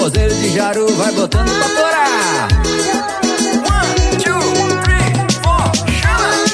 forrozeiro de Jaru vai botando pra torar. 1, 2, 3, 4, chama!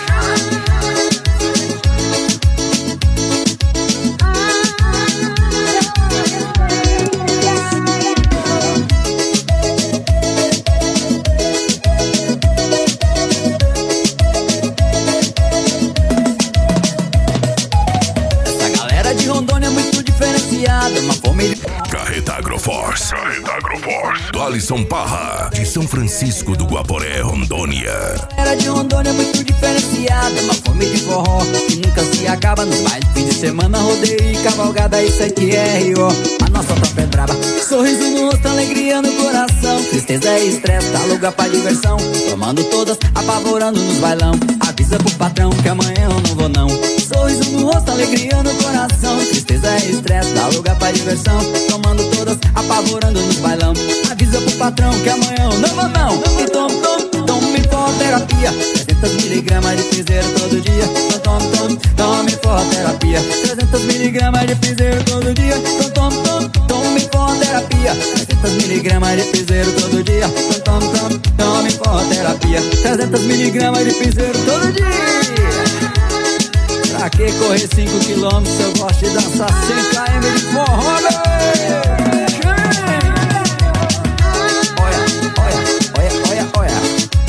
Essa galera de Rondônia é muito diferenciada, uma fome de... Carreta Agroforce. Do Alisson Parra, de São Francisco do Guaporé, Rondônia. Era de Rondônia muito diferenciada, uma fome de forró que nunca se acaba nos bailes. Fim de semana, rodeio e cavalgada, isso aqui é Rio. A nossa tropa é braba, sorriso no rosto, alegria no coração. Tristeza e estresse, dá lugar pra diversão. Tomando todas, apavorando nos bailão. Avisa pro patrão que amanhã eu não vou não. Sorriso no rosto, alegria no coração. Tristeza e estresse, dá lugar pra diversão. Tomando todas, apavorando nos bailão. Avisa pro patrão que amanhã eu não vou não. E tome forroterapia, 300 miligramas de piseiro todo dia. Tome forroterapia, 300 miligramas de piseiro todo dia. Tome forroterapia, 300 miligramas de piseiro todo dia. Tome forroterapia, 300 miligramas de piseiro todo dia. Pra que correr 5 quilômetros se eu gosto de dançar 100 km de forró, olha.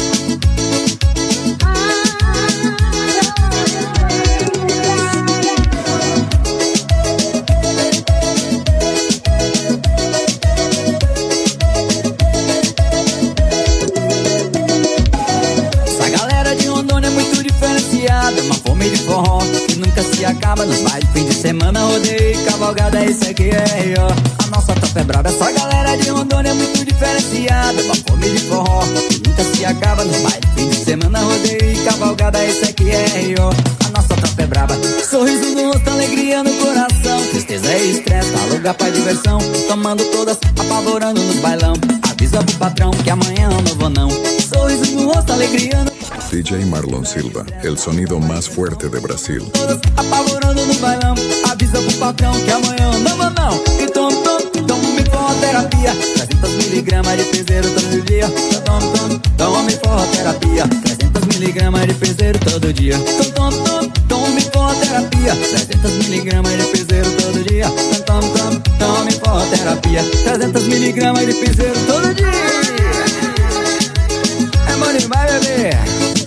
Essa galera de Rondônia é muito diferenciada, uma fome de forró que nunca se acaba nos bailes. Fim de semana, rodeio e cavalgada, isso aqui é Rio. A nossa tropa é brava, essa galera de Rondônia é muito diferenciada, uma fome de forró que nunca se acaba nos bailes. Fim de semana, rodeio e cavalgada, isso aqui é Rio. A nossa tropa é brava, sorriso no rosto, alegria no coração. Tristeza e estresse, dá lugar pra diversão. Tomando todas, apavorando nos bailão. Avisa pro patrão que amanhã eu não vou não. Sorriso no rosto, alegria no... DJ Marlon Silva, el sonido más fuerte de Brasil. Todas apavorando no bailão. Avisa pro patrão que amanhã eu não vou não. E tome forroterapia, 300 miligramas de piseiro todo dia. Tome forroterapia, 300 miligramas de piseiro todo dia. Tome forroterapia, 300 miligramas de piseiro todo dia. Tome forroterapia, 300 miligramas de piseiro todo dia. É money, vai beber.